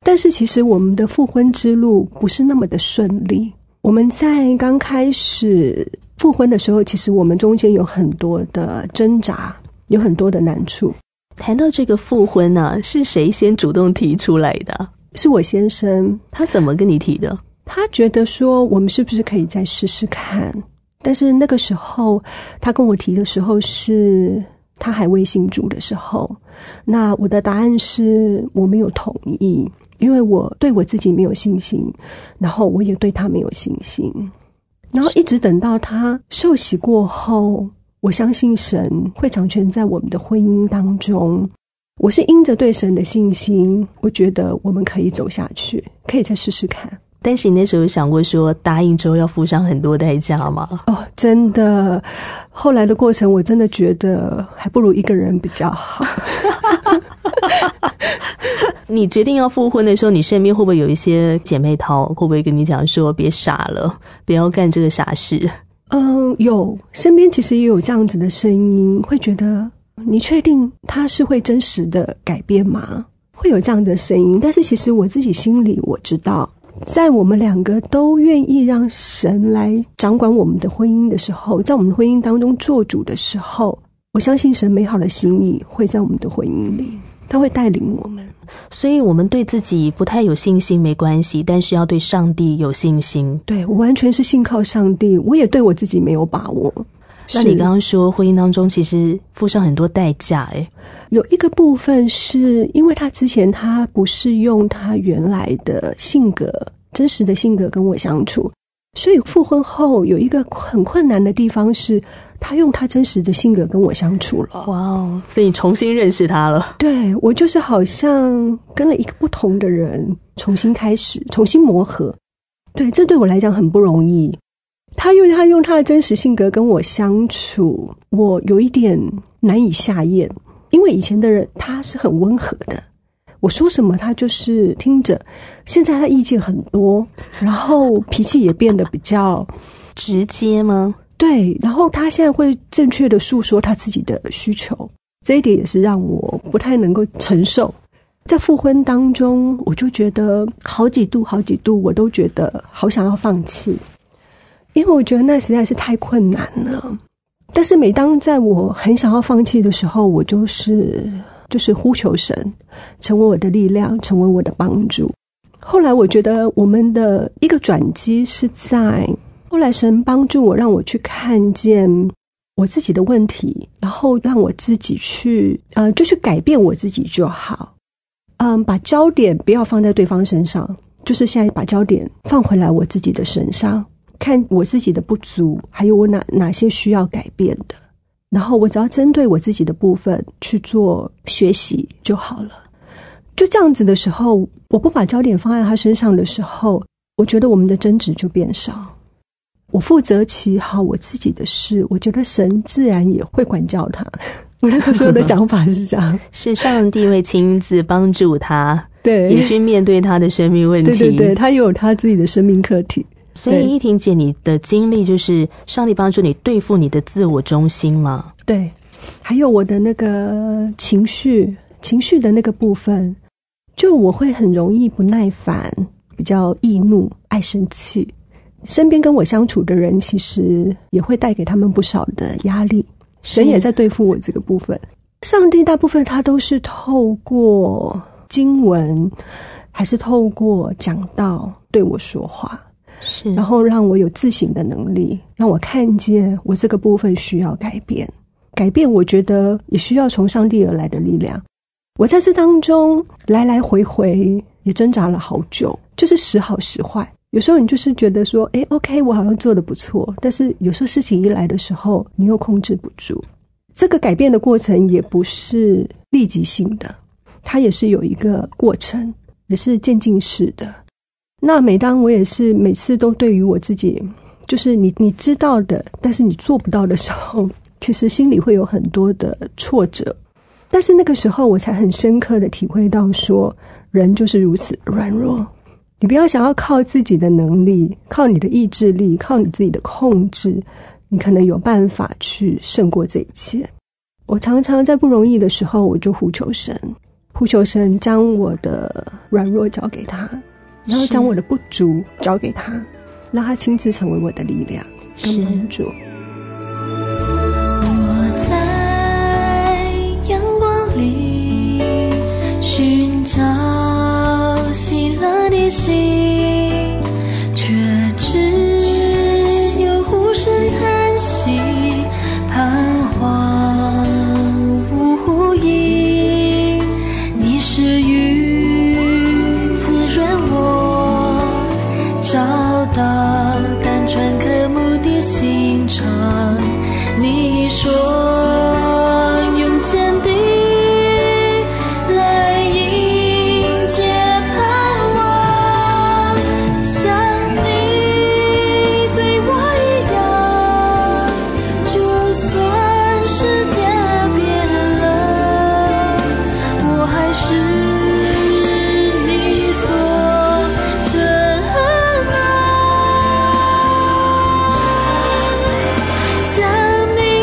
但是其实我们的复婚之路不是那么的顺利。我们在刚开始复婚的时候，其实我们中间有很多的挣扎，有很多的难处。 谈到这个复婚呢、啊，是谁先主动提出来的？ 是我先生。 他怎么跟你提的？ 他觉得说我们是不是可以再试试看，但是那个时候他跟我提的时候是他还未信主的时候，那我的答案是我没有同意，因为我对我自己没有信心，然后我也对他没有信心，然后一直等到他受洗过后，我相信神会掌权在我们的婚姻当中。我是因着对神的信心，我觉得我们可以走下去，可以再试试看。 但是你那时候有想过说答应之后要付上很多代价吗？ 哦，真的，后来的过程我真的觉得还不如一个人比较好。 你决定要复婚的时候，你身边会不会有一些姐妹淘会不会跟你讲说别傻了，不要干这个傻事？ 嗯，有，身边其实也有这样子的声音，会觉得你确定他是会真实的改变吗？会有这样的声音。但是其实我自己心里我知道，在我们两个都愿意让神来掌管我们的婚姻的时候，在我们的婚姻当中做主的时候，我相信神美好的心意会在我们的婚姻里，他会带领我们。 所以我们对自己不太有信心没关系，但是要对上帝有信心。 对，我完全是信靠上帝，我也对我自己没有把握。 那你刚刚说婚姻当中其实付上很多代价，诶， 有一个部分是因为他之前他不是用他原来的性格真实的性格跟我相处，所以复婚后有一个很困难的地方是他用他真实的性格跟我相处了。 哇哦，所以你重新认识他了。 对，我就是好像跟了一个不同的人重新开始，重新磨合。对，这对我来讲很不容易。他用他用他的真实性格跟我相处，我有一点难以下咽，因为以前的人他是很温和的，我说什么他就是听着，现在他意见很多，然后脾气也变得比较直接吗？ 对，然后他现在会正确的诉说他自己的需求，这一点也是让我不太能够承受。在复婚当中，我就觉得好几度好几度我都觉得好想要放弃，因为我觉得那实在是太困难了。但是每当在我很想要放弃的时候，我就是就是呼求神成为我的力量，成为我的帮助。后来我觉得我们的一个转机是在后来神帮助我，让我去看见我自己的问题，然后让我自己去呃，就去改变我自己就好。嗯，把焦点不要放在对方身上，就是现在把焦点放回来我自己的身上，看我自己的不足，还有我哪哪些需要改变的，然后我只要针对我自己的部分去做学习就好了。就这样子的时候，我不把焦点放在他身上的时候，我觉得我们的争执就变少。我负责起好我自己的事，我觉得神自然也会管教他。我那个时候的想法是这样， 是上帝会亲自帮助他， 对， 也去面对他的生命问题。 对对对，他也有他自己的生命课题。 所以依婷姐，你的经历就是上帝帮助你对付你的自我中心吗？ 对，还有我的那个情绪情绪的那个部分，就我会很容易不耐烦，比较易怒，爱生气。身边跟我相处的人其实也会带给他们不少的压力，神也在对付我这个部分。上帝大部分他都是透过经文还是透过讲道对我说话， 是， 然后让我有自省的能力，让我看见我这个部分需要改变。改变我觉得也需要从上帝而来的力量。我在这当中来来回回也挣扎了好久，就是时好时坏。有时候你就是觉得说诶 OK 我好像做得不错，但是有时候事情一来的时候你又控制不住。这个改变的过程也不是立即性的，它也是有一个过程，也是渐进式的。那每当我也是每次都对于我自己，就是你你知道的但是你做不到的时候，其实心里会有很多的挫折。但是那个时候我才很深刻的体会到说，人就是如此软弱。你不要想要靠自己的能力，靠你的意志力，靠你自己的控制，你可能有办法去胜过这一切。我常常在不容易的时候我就呼求神， 呼求神将我的软弱交给他，然后将我的不足交给他，让他亲自成为我的力量跟帮助。 我在阳光里寻找喜乐的心，却只有忽视叹息，彷徨无依。你是雨滋润我，找到单纯渴慕的心肠。你说用坚定来迎接盼望，像你对我一样，就算世界变了，我还是你所珍爱，像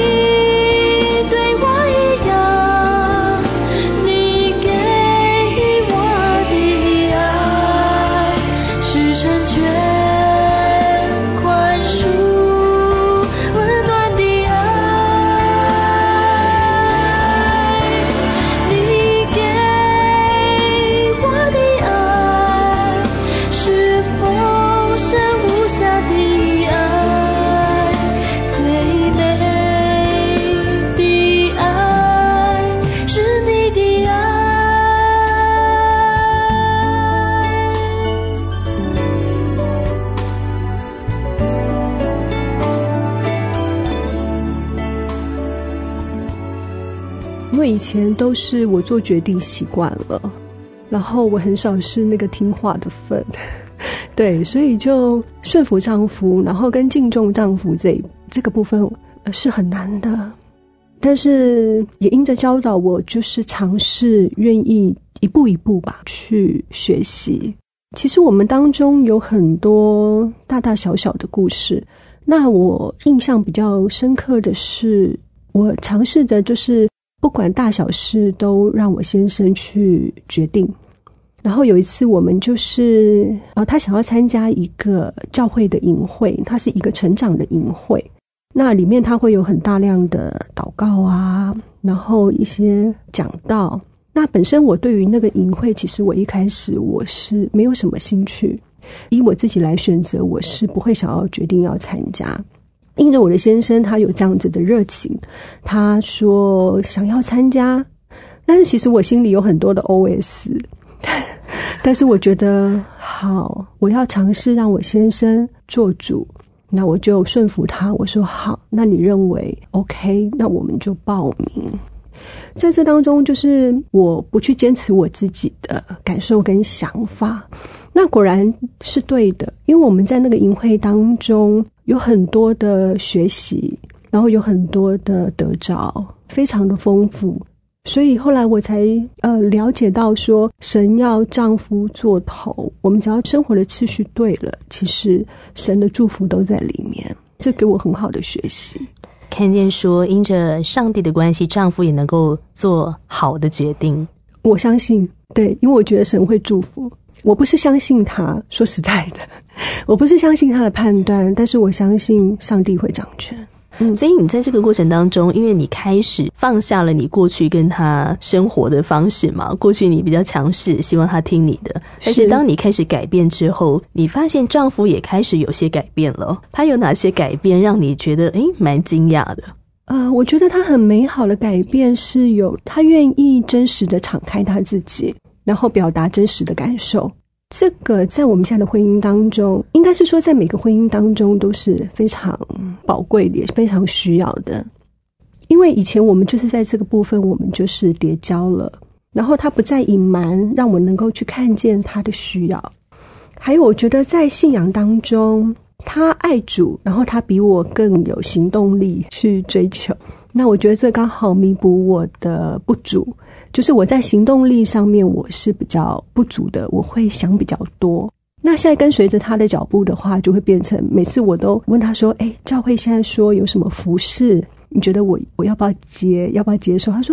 因为以前都是我做决定习惯了，然后我很少是那个听话的份，对，所以就顺服丈夫，然后跟敬重丈夫这这个部分是很难的。但是也因着教导我，就是尝试愿意一步一步吧去学习。其实我们当中有很多大大小小的故事，那我印象比较深刻的是，我尝试着就是不管大小事都让我先生去决定。然后有一次我们就是呃，他想要参加一个教会的营会，它是一个成长的营会，那里面他会有很大量的祷告啊，然后一些讲道。那本身我对于那个营会，其实我一开始我是没有什么兴趣，以我自己来选择，我是不会想要决定要参加。因着我的先生他有这样子的热情，他说想要参加，但是其实我心里有很多的 O S， 但是我觉得好，我要尝试让我先生做主，那我就顺服他，我说好，那你认为 OK， 那我们就报名。在这当中，就是我不去坚持我自己的感受跟想法，那果然是对的，因为我们在那个营会当中有很多的学习，然后有很多的得着，非常的丰富。所以后来我才呃了解到说，神要丈夫做头，我们只要生活的次序对了，其实神的祝福都在里面，这给我很好的学习。 看见说因着上帝的关系，丈夫也能够做好的决定。 我相信，对，因为我觉得神会祝福。我不是相信他，说实在的，我不是相信他的判断，但是我相信上帝会掌权。 嗯，所以你在这个过程当中，因为你开始放下了你过去跟他生活的方式嘛，过去你比较强势，希望他听你的，但是当你开始改变之后，你发现丈夫也开始有些改变了。他有哪些改变让你觉得诶蛮惊讶的？ 呃，我觉得他很美好的改变是有他愿意真实的敞开他自己，然后表达真实的感受。这个在我们现在的婚姻当中，应该是说在每个婚姻当中都是非常宝贵的，也非常需要的。因为以前我们就是在这个部分我们就是跌跤了，然后他不再隐瞒，让我能够去看见他的需要。还有我觉得在信仰当中，他爱主，然后他比我更有行动力去追求，那我觉得这刚好弥补我的不足，就是我在行动力上面我是比较不足的，我会想比较多。那现在跟随着他的脚步的话，就会变成每次我都问他说，诶，教会现在说有什么服事，你觉得我我要不要接，要不要接受？他说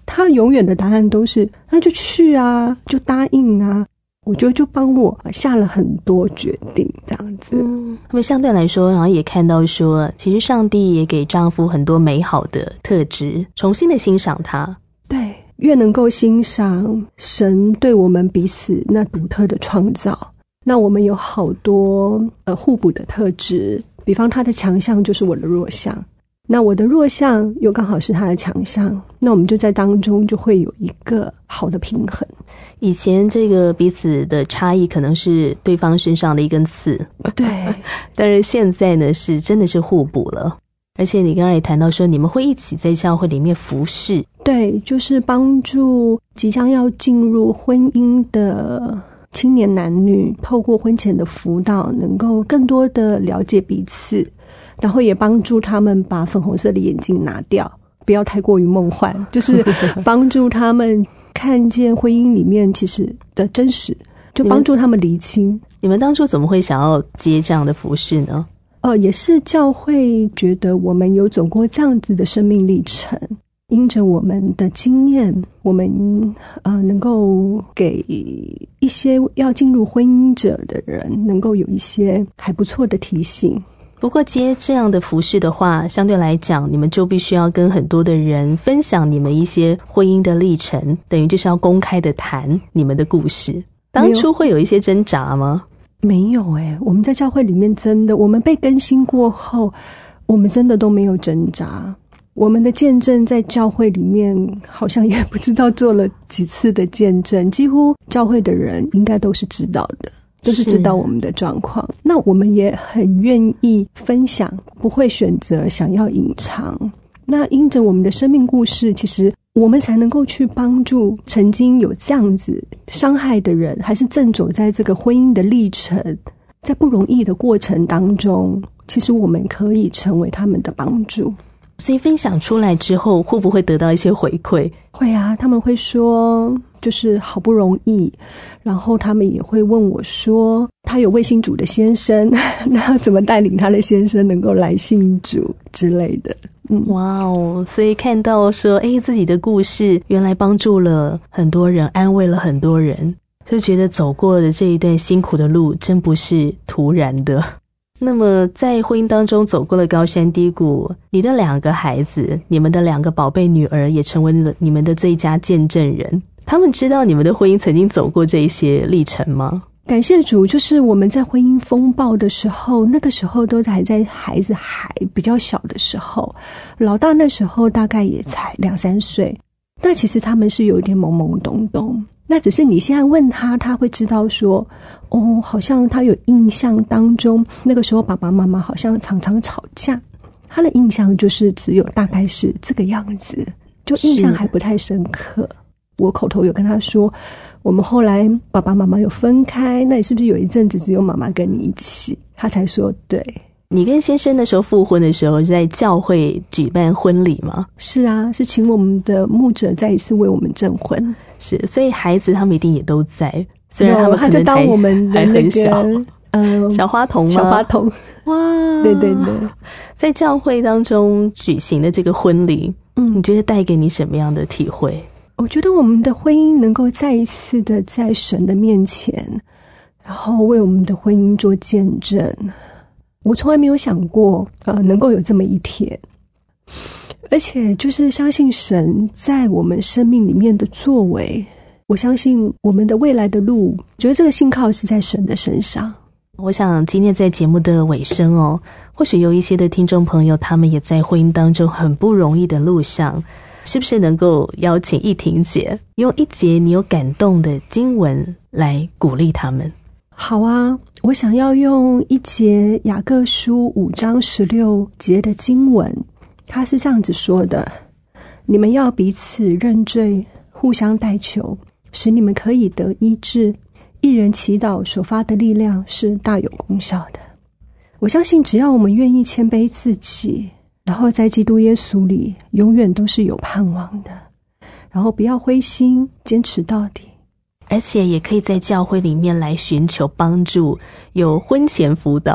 他永远的答案都是那就去啊，就答应啊。我觉得就帮我下了很多决定这样子。 嗯，那么相对来说好像也看到说，其实上帝也给丈夫很多美好的特质，重新的欣赏他。 对，越能够欣赏神对我们彼此那独特的创造，那我们有好多呃互补的特质，比方他的强项就是我的弱项，那我的弱项又刚好是他的强项，那我们就在当中就会有一个好的平衡。 以前这个彼此的差异可能是对方身上的一根刺， 对， 但是现在呢是真的是互补了。而且你刚才也谈到说你们会一起在教会里面服侍， 对，就是帮助即将要进入婚姻的青年男女，透过婚前的辅导能够更多的了解彼此，然后也帮助他们把粉红色的眼镜拿掉，不要太过于梦幻，就是帮助他们看见婚姻里面其实的真实，就帮助他们厘清。 你们当初怎么会想要接这样的服事呢？ 呃，也是教会觉得我们有走过这样子的生命历程，因着我们的经验，我们呃能够给一些要进入婚姻者的人能够有一些还不错的提醒。 不过接这样的服事的话，相对来讲你们就必须要跟很多的人分享你们一些婚姻的历程，等于就是要公开的谈你们的故事。当初会有一些挣扎吗？ 没有诶、欸、我们在教会里面真的，我们被更新过后，我们真的都没有挣扎。我们的见证在教会里面好像也不知道做了几次的见证，几乎教会的人应该都是知道的，都是知道我们的状况。那我们也很愿意分享，不会选择想要隐藏。那因着我们的生命故事，其实我们才能够去帮助曾经有这样子伤害的人，还是正走在这个婚姻的历程，在不容易的过程当中，其实我们可以成为他们的帮助。 所以分享出来之后会不会得到一些回馈？ 会啊，他们会说就是好不容易，然后他们也会问我说他有未信主的先生，那要怎么带领他的先生能够来信主之类的。嗯， 哇哦，所以看到说诶自己的故事原来帮助了很多人，安慰了很多人，就觉得走过的这一段辛苦的路真不是突然的。那么在婚姻当中走过了高山低谷，你的两个孩子，你们的两个宝贝女儿也成为了你们的最佳见证人，他们知道你们的婚姻曾经走过这一些历程吗？ 感谢主，就是我们在婚姻风暴的时候，那个时候都还在孩子还比较小的时候，老大那时候大概也才两三岁，那其实他们是有一点懵懵懂懂，那只是你现在问他，他会知道说哦，好像他有印象当中那个时候爸爸妈妈好像常常吵架，他的印象就是只有大概是这个样子，就印象还不太深刻。我口头有跟他说我们后来爸爸妈妈有分开，那你是不是有一阵子只有妈妈跟你一起？他才说对。 你跟先生那时候复婚的时候是在教会举办婚礼吗？ 是啊，是请我们的牧者再一次为我们证婚。 是，所以孩子他们一定也都在，虽然他们可能还他就当我们的那个呃小花童吗？ 小花童， 哇， 对对对。 在教会当中举行的这个婚礼，嗯，你觉得带给你什么样的体会？ 我觉得我们的婚姻能够再一次的在神的面前，然后为我们的婚姻做见证。我从来没有想过呃，能够有这么一天，而且就是相信神在我们生命里面的作为，我相信我们的未来的路，觉得这个信靠是在神的身上。 我想今天在节目的尾声哦，或许有一些的听众朋友他们也在婚姻当中很不容易的路上，是不是能够邀请一婷姐用一节你有感动的经文来鼓励他们？ 好啊，我想要用一节雅各书五章十六节的经文，他是这样子说的：你们要彼此认罪，互相代求，使你们可以得医治。一人祈祷所发的力量是大有功效的。我相信只要我们愿意谦卑自己，然后在基督耶稣里永远都是有盼望的，然后不要灰心，坚持到底。而且也可以在教会里面来寻求帮助，有婚前辅导，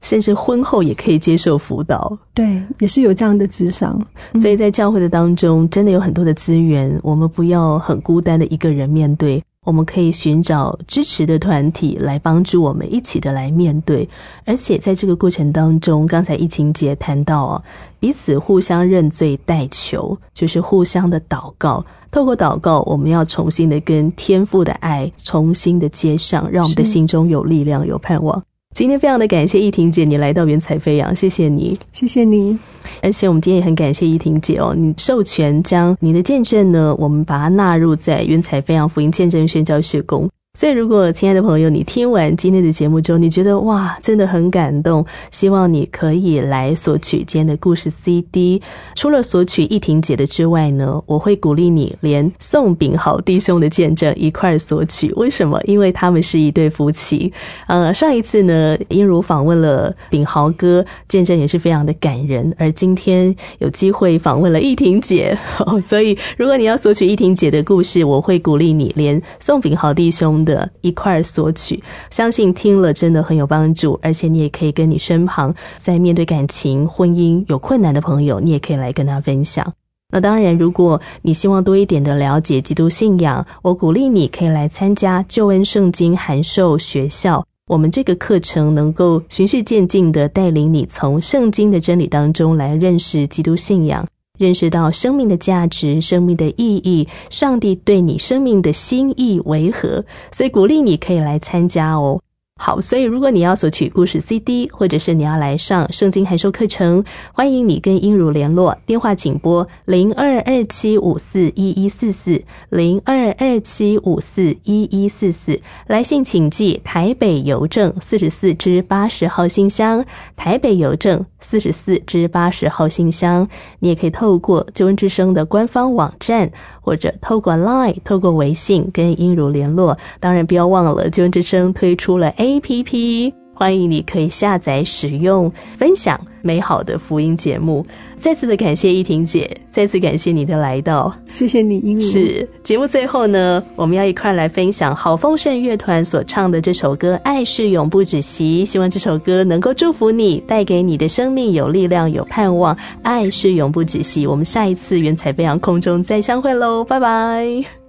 甚至婚后也可以接受辅导。 对，也是有这样的咨商。 所以在教会的当中真的有很多的资源，我们不要很孤单的一个人面对，我们可以寻找支持的团体来帮助我们一起的来面对。而且在这个过程当中，刚才依婷姐谈到哦，彼此互相认罪代求，就是互相的祷告，透过祷告我们要重新的跟天父的爱重新的接上，让我们的心中有力量有盼望。今天非常的感谢依婷姐你来到云彩飞扬，谢谢你。 谢谢你。 而且我们今天也很感谢依婷姐哦，你授权将你的见证呢，我们把它纳入在云彩飞扬福音见证宣教事工。所以如果亲爱的朋友你听完今天的节目之后，你觉得哇真的很感动，希望你可以来索取今天的故事 C D。 除了索取依婷姐的之外呢，我会鼓励你连宋炳豪弟兄的见证一块索取。为什么？因为他们是一对夫妻。呃，上一次呢英如访问了炳豪哥，见证也是非常的感人，而今天有机会访问了依婷姐、哦、所以如果你要索取依婷姐的故事，我会鼓励你连宋炳豪弟兄的一块索取，相信听了真的很有帮助。而且你也可以跟你身旁在面对感情婚姻有困难的朋友，你也可以来跟他分享。那当然如果你希望多一点的了解基督信仰，我鼓励你可以来参加救恩圣经函授学校。我们这个课程能够循序渐进的带领你从圣经的真理当中来认识基督信仰，认识到生命的价值、生命的意义，上帝对你生命的心意为何，所以鼓励你可以来参加哦。好，所以如果你要索取故事 C D， 或者是你要来上圣经函授课程，欢迎你跟英如联络，电话请拨零二二七五四一一四四 零二二七五四一一四四，来信请寄台北邮政四十四支八十号信箱，台北邮政四十四支八十号信箱。你也可以透过救恩之声的官方网站，或者透过 Line 透过微信跟英如联络。当然不要忘了救恩之声推出了 A P P， 欢迎你可以下载使用，分享美好的福音节目。再次的感谢依婷姐，再次感谢你的来到。 谢谢你英如。 是，节目最后呢，我们要一块来分享好丰盛乐团所唱的这首歌《爱是永不止息》，希望这首歌能够祝福你，带给你的生命有力量有盼望。爱是永不止息，我们下一次云彩飞扬空中再相会咯，拜拜。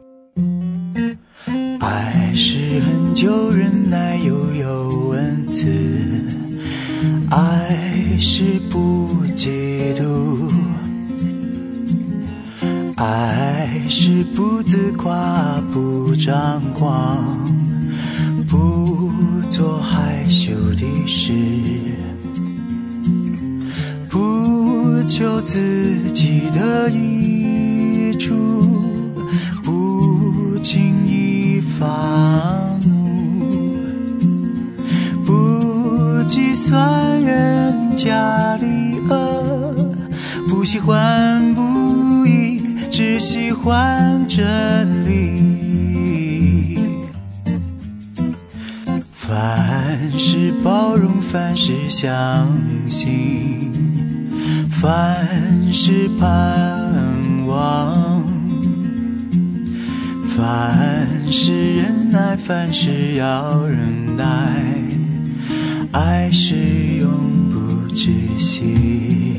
爱是很久忍耐又有恩慈，爱是不嫉妒，爱是不自夸不张狂，不做害羞的事，不求自己的益处，不轻易发怒，不计算人家的恶，不喜欢不义，只喜欢真理。凡事包容，凡事相信，凡事盼望，凡事忍耐，凡事要忍耐，爱是永不止息。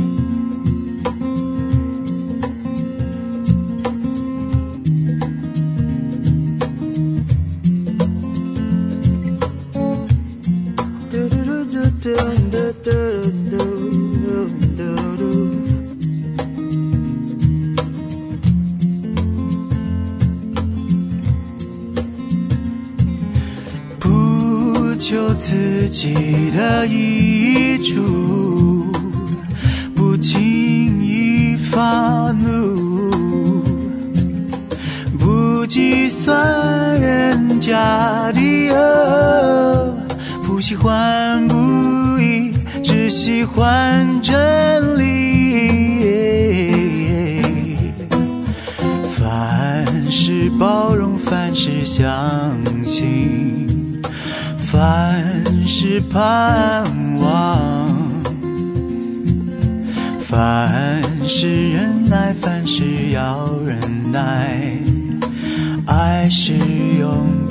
求自己的益处，不轻易发怒，不计算人家的恶，不喜欢不义，只喜欢真理。凡事包容，凡事相信，凡事盼望，凡事忍耐，凡事要忍耐，爱是永